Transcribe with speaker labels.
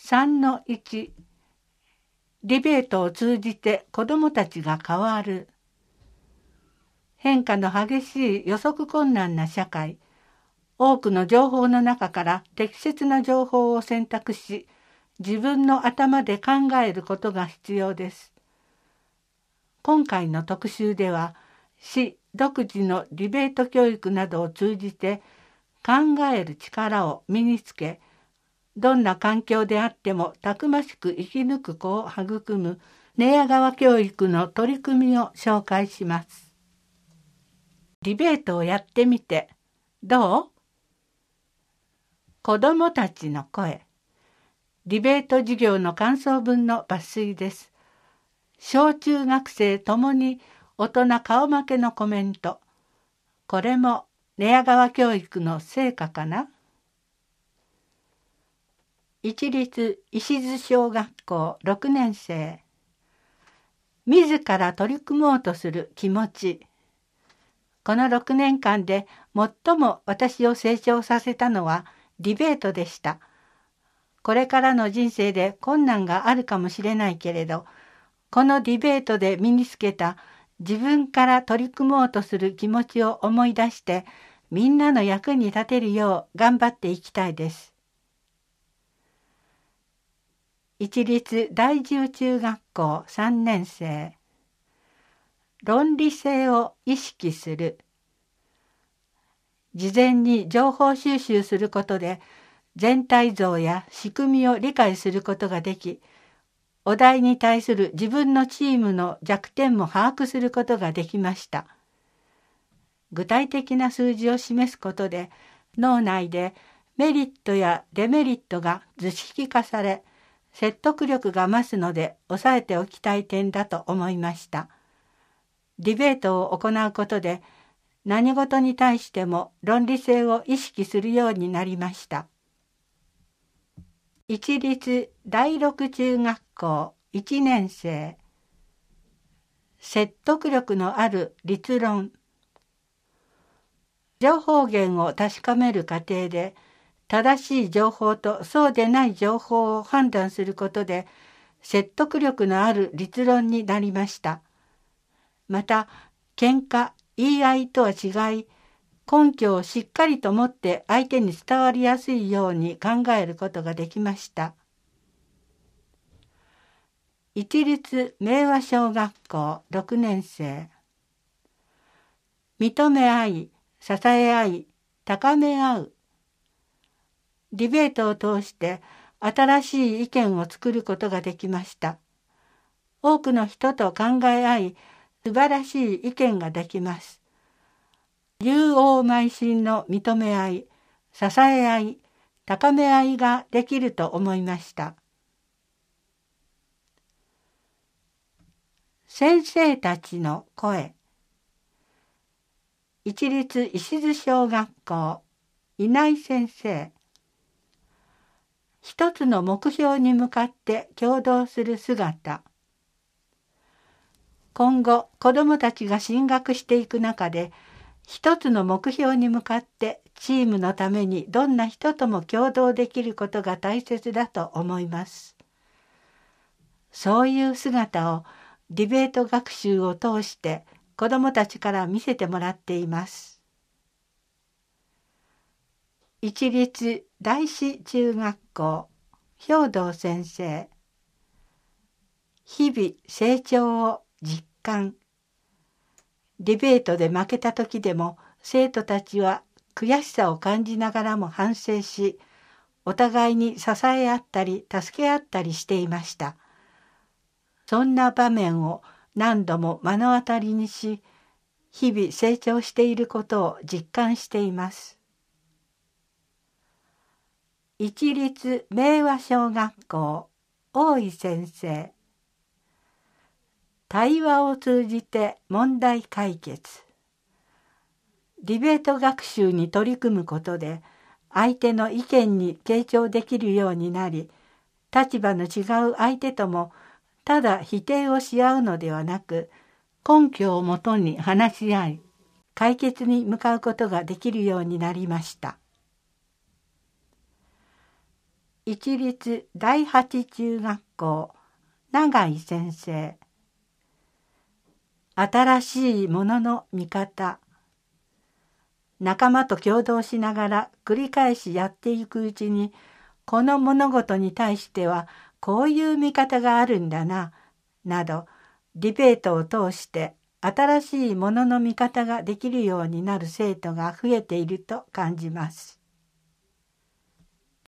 Speaker 1: 3-1 ディベートを通じて子どもたちが変わる。変化の激しい予測困難な社会、多くの情報の中から適切な情報を選択し、自分の頭で考えることが必要です。今回の特集では、市独自のディベート教育などを通じて考える力を身につけ、どんな環境であってもたくましく生き抜く子を育む寝屋川教育の取り組みを紹介します。ディベートをやってみてどう？子どもたちの声。ディベート授業の感想文の抜粋です。小中学生ともに大人顔負けのコメント。これも寝屋川教育の成果かな？一律石津小学校6年生。自ら取り組もうとする気持ち。この6年間で最も私を成長させたのはディベートでした。これからの人生で困難があるかもしれないけれど、このディベートで身につけた自分から取り組もうとする気持ちを思い出して、みんなの役に立てるよう頑張っていきたいです。一律第10中学校3年生。論理性を意識する。事前に情報収集することで全体像や仕組みを理解することができ、お題に対する自分のチームの弱点も把握することができました。具体的な数字を示すことで脳内でメリットやデメリットが図式化され、説得力が増すので押さえておきたい点だと思いました。ディベートを行うことで何事に対しても論理性を意識するようになりました。一律第6中学校1年生。説得力のある立論。情報源を確かめる過程で正しい情報とそうでない情報を判断することで説得力のある立論になりました。また、喧嘩、言い合いとは違い、根拠をしっかりと持って相手に伝わりやすいように考えることができました。一律明和小学校6年生。認め合い、支え合い、高め合う。ディベートを通して新しい意見を作ることができました。多くの人と考え合い、素晴らしい意見ができます。友好邁進の認め合い、支え合い、高め合いができると思いました。先生たちの声。一律石津小学校稲井先生。一つの目標に向かって協働する姿。今後子どもたちが進学していく中で、一つの目標に向かってチームのためにどんな人とも協働できることが大切だと思います。そういう姿をディベート学習を通して子どもたちから見せてもらっています。一律第四中学校兵道先生。日々成長を実感。ディベートで負けた時でも生徒たちは悔しさを感じながらも反省し、お互いに支え合ったり助け合ったりしていました。そんな場面を何度も目の当たりにし、日々成長していることを実感しています。一律明和小学校大井先生。対話を通じて問題解決。ディベート学習に取り組むことで相手の意見に傾聴できるようになり、立場の違う相手ともただ否定をし合うのではなく、根拠をもとに話し合い、解決に向かうことができるようになりました。 一律第八中学校永井先生。新しいものの見方。仲間と共同しながら繰り返しやっていくうちに、この物事に対してはこういう見方があるんだな、などディベートを通して新しいものの見方ができるようになる生徒が増えていると感じます。